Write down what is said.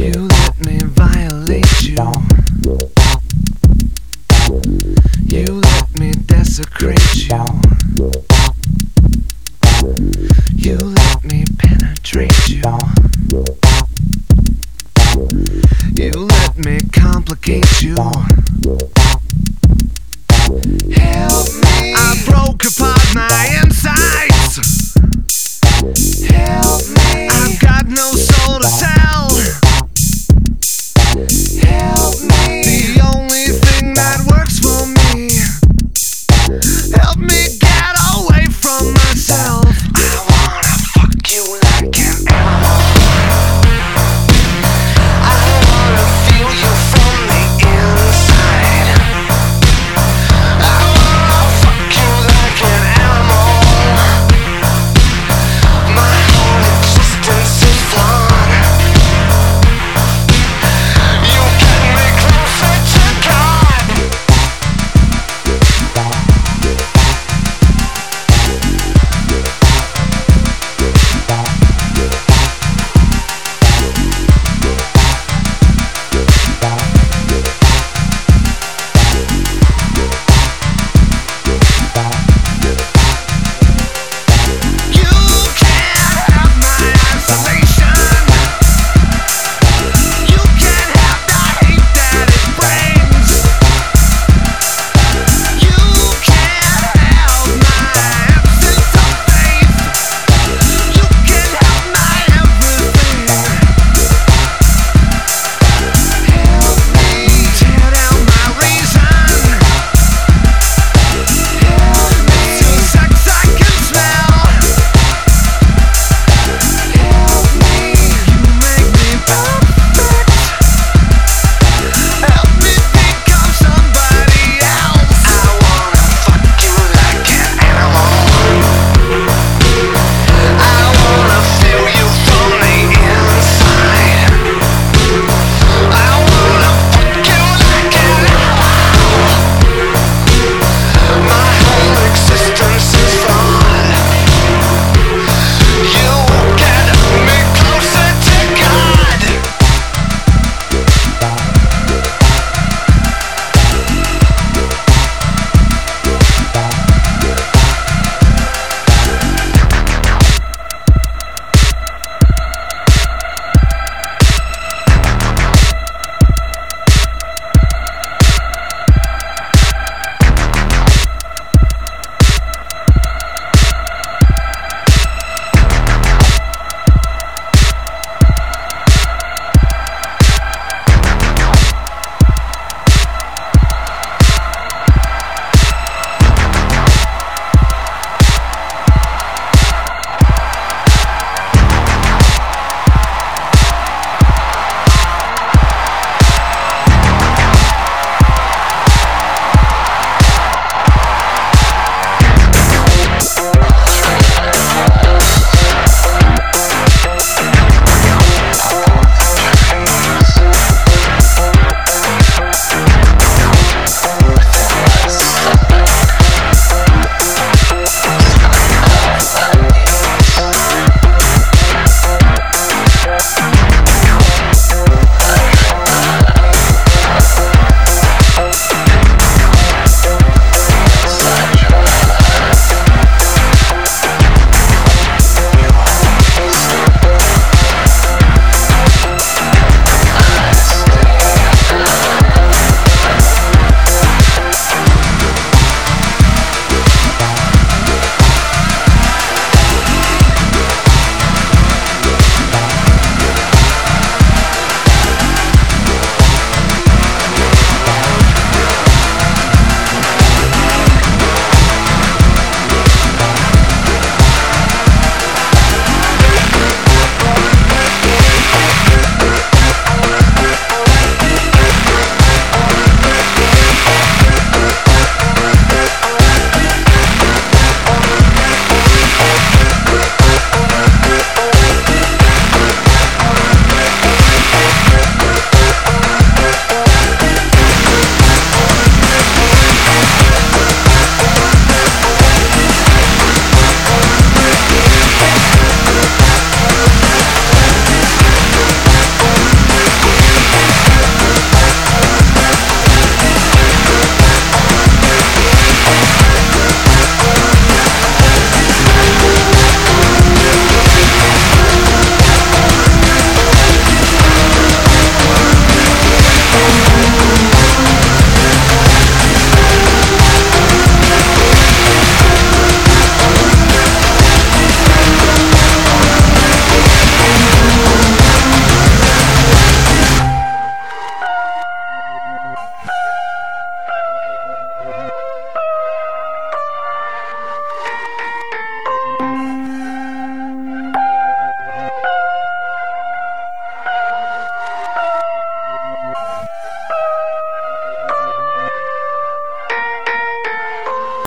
You let me violate you. You let me desecrate you. You let me penetrate you. You let me complicate you. Help me. I broke apart my insides. Help me. I've got no soul to tell. Help me. The only thing that works for me. Help me get away from myself. I wanna fuck you like an animal. I wanna feel you from the inside.